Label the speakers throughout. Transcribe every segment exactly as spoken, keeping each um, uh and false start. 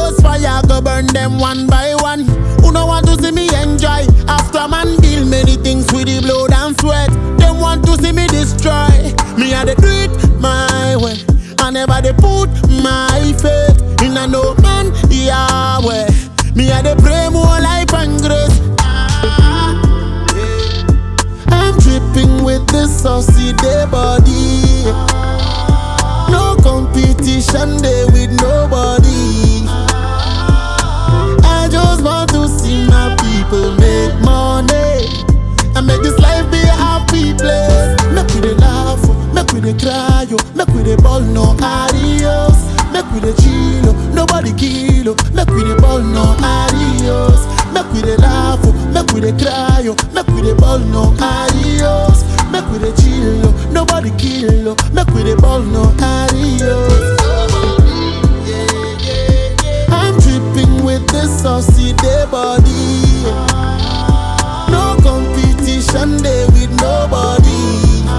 Speaker 1: Ghost fire go burn them one by one. Who no want to see me enjoy? After man deal many things with the blood and sweat. Them want to see me destroy. Me I dey do it my way. I never dey put my faith in a no man Yahweh. Me I dey pray more life and grace. Ah, yeah. I'm dripping with this saucy day body. No competition day with nobody. I just want to see my people make money and make this life be a happy place. Make we dey laugh, make we dey cry, oh. Make we dey ball no adios. Make we dey chill, oh. Nobody kill, oh. Make we dey ball no adios. Make we dey laugh, oh. Make we dey cry, oh. Make we dey ball no adios. Make we dey chill, oh. Nobody kill, oh. Make we dey ball no adios. I'm dripping with this saucy day body. No competition day with nobody.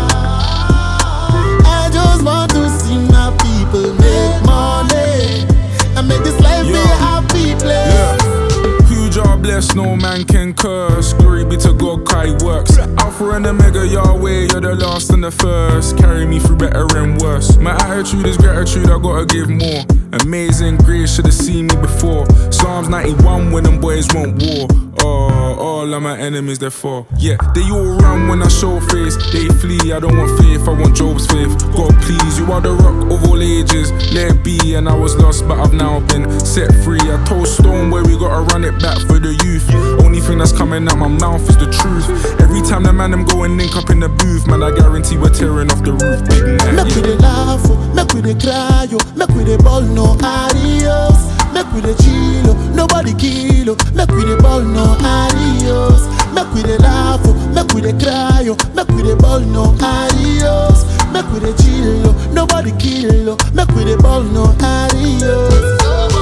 Speaker 1: I just want to see my people make money and make this life
Speaker 2: yeah.
Speaker 1: be a happy place.
Speaker 2: Yeah. Who jar bless, no man can curse. Glory be to God, Kai works. Alpha and Omega, Yahweh, you're the last and the first. Carry me through better and worse. My attitude is gratitude, I gotta give more. Amazing grace, should've seen me before. Psalms ninety-one, when them boys want war. Oh, all of my enemies, they're for. Yeah, they all run when I show face. They flee, I don't want faith, I want Job's faith. God please, you are the rock of all ages. Let it be, and I was lost, but I've now been set free. I told Stone where we gotta run it back for the youth. Only thing that's coming out my mouth is the truth. Every time the man them go and link up in the booth, man, I guarantee we're tearing off the roof. Big man,
Speaker 1: make
Speaker 2: yeah.
Speaker 1: we dey laugh, oh. Make we dey cry, oh. Make we dey ball no adios. Make we dey chill, oh. Nobody kill, oh. Make we dey ball no adios. Make we dey laugh, oh. Make we dey cry, oh. Make we dey ball no adios. Make we dey chill, oh. Nobody kill, oh. Make we dey ball no adios.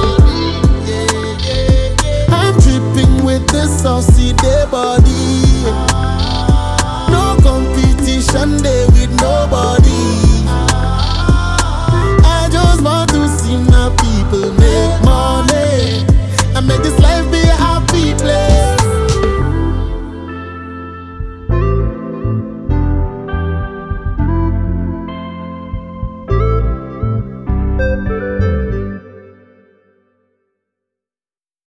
Speaker 1: I'm dripping with this saucy day body. No competition day with nobody.